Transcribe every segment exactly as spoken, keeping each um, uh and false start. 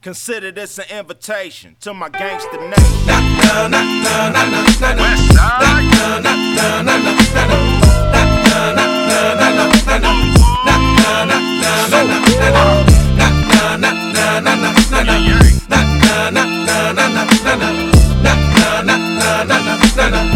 Consider this an invitation to my gangster nation. Na na na na na na na. West Side. Na na na na na na na. Na na na na na na na. Na na na na na na na. Na na na na na na na. Na na na na na na na. Na na na na na na na.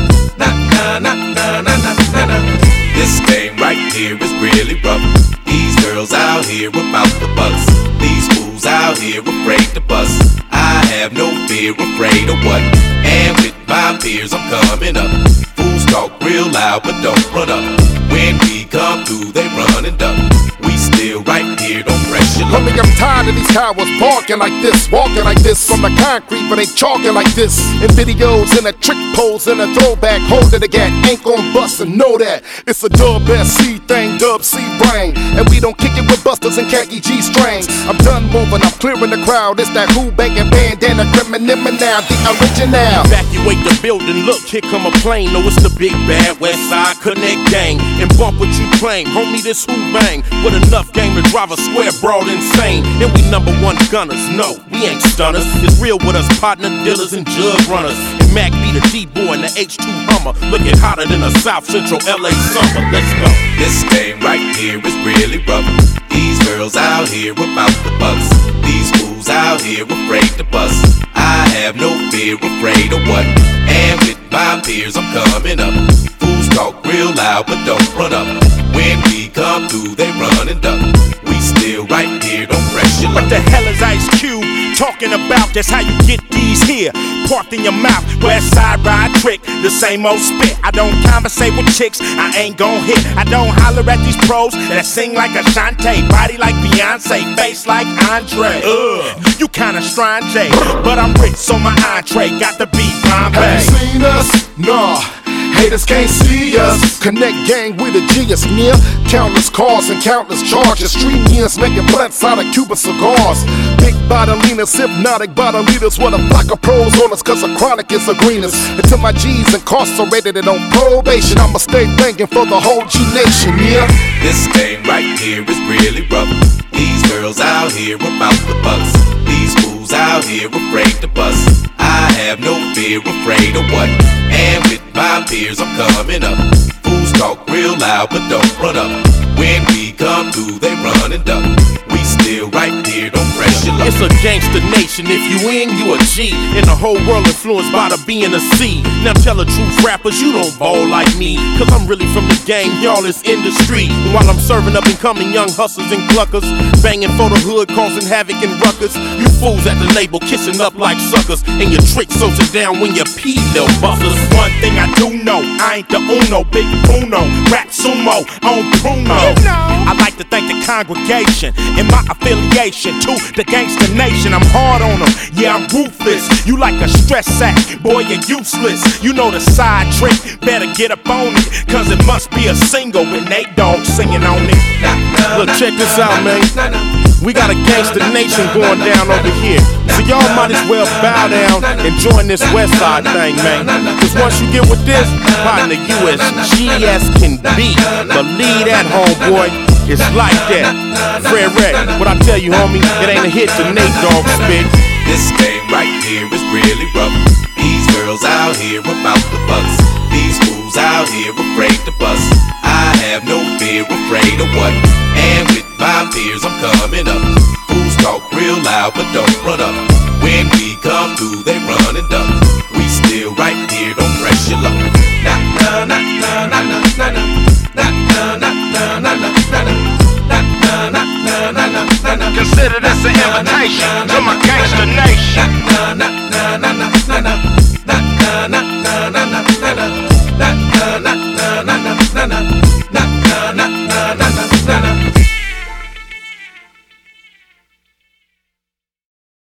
Na na na na na. This game right here is really rough. These girls out here about the bucks. These fools out here afraid to bust. I have no fear, afraid of what? And with my peers I'm coming up. Fools talk real loud but don't run up. When we come through they run and duck. We still right here, don't pressure. Homie, I'm tired of these cowards barking like this, walking like this from the concrete, but they chalking like this. In videos, in a trick pose, in a throwback, holding the gat, ain't gon' bust and know that. It's a dub S C thing, dub C brain, and we don't kick it with busters and khaki G strings. I'm done moving, I'm clearing the crowd. It's that who banging bandana criminal now, the original. Evacuate the building, look, here come a plane. No, it's the big bad West Side Connect gang. And bump what you claim, homie, this who bang. With enough game to drive a square broad insane. And we number one gunners, no, we ain't stunners. It's real with us, partner dealers and jug runners. And Mac be the D-boy and the H two Hummer. Looking hotter than a South Central L A summer. Let's go. This game right here is really rough. These girls out here about the bucks. These fools out here afraid to bust. I have no fear, afraid of what? And with my peers I'm coming up. Fools talk real loud but don't run up. When we come through they run and duck. We still right here, don't pressure. What the hell is Ice Cube talking about? That's how you get these here. Parked in your mouth, West Side ride trick, the same old spit. I don't conversate with chicks, I ain't gon' hit. I don't holler at these pros that sing like Ashanti, body like Beyonce, face like Andre. Ugh, you kinda strange, but I'm rich, so my entree got the beat Bombay. Have you seen us? Nah. Haters can't see us. Connect gang with a genius near. Countless cars and countless charges. Street years making blunts out of Cuban cigars. Big bodilinas, hypnotic bodilitas. What a flock of pros on us, cause the chronic is the greenest. Until my G's incarcerated and on probation, I'ma stay banging for the whole G nation, yeah. This game right here is really rough. These girls out here about the bucks. These fools out here afraid to bust. I have no fear, afraid of what? And with my peers I'm coming up. Fools talk real loud but don't run up. When we come through they run and duck. We still right here, don't pressure love. It's a gangster nation, if you in, you a G. And the whole world influenced by the B and the C. Now tell the truth, rappers, you don't ball like me. Cause I'm really from the game, y'all is industry. And while I'm serving up and coming young hustlers and cluckers, banging for the hood, causing havoc and ruckus. You fools at the label, kissing up like suckers. And your tricks so sit down when you pee, little busters. One thing I do know, I ain't the Uno, Big Bruno, rap sumo, on Bruno. You know. I like to thank the congregation and my affiliation to the gangster nation. I'm hard on them, yeah, I'm ruthless. You like a stress sack, boy, you're useless. You know the side trick, better get up on it. Cause it must be a single with Nate Dogg singing on it. Look, check this out, man. We got a gangster nation going down over here. So y'all might as well bow down and join this West Side thing, man. Cause once you get with this, partner, you as G as can be. Believe that, homeboy. It's like that. Fred Red, what I tell you, homie, it ain't a hit to Nate Dogg spit. This game right here is really rough. These girls out here about the bucks. These fools out here afraid to bust. I have no fear, afraid of what? And with my peers I'm coming up. Fools talk real loud but don't run up. When we come through they run and duck. We still right here, don't pressure luck. Na na na na na na na na. Na na na na na na na. Na na na na na na na. Consider this an invitation to my gangster nation. Na na na na na na na. Na na na na na na na. Na na na